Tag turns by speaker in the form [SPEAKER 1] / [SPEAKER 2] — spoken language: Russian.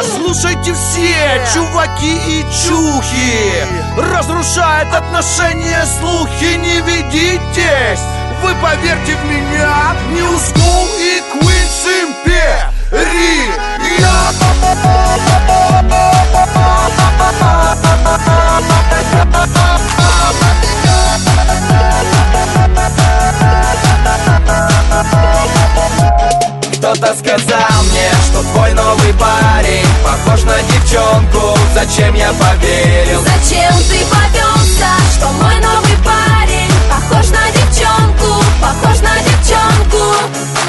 [SPEAKER 1] Слушайте все, чуваки и чухи, разрушает отношения слухи, не ведитесь. Вы поверьте в меня, New School и Queen's Imperial.
[SPEAKER 2] Кто-то сказал мне, что твой новый парень похож на девчонку. Зачем я поверил?
[SPEAKER 3] Зачем ты повелся, что мой новый парень похож на девчонку, похож на девчонку?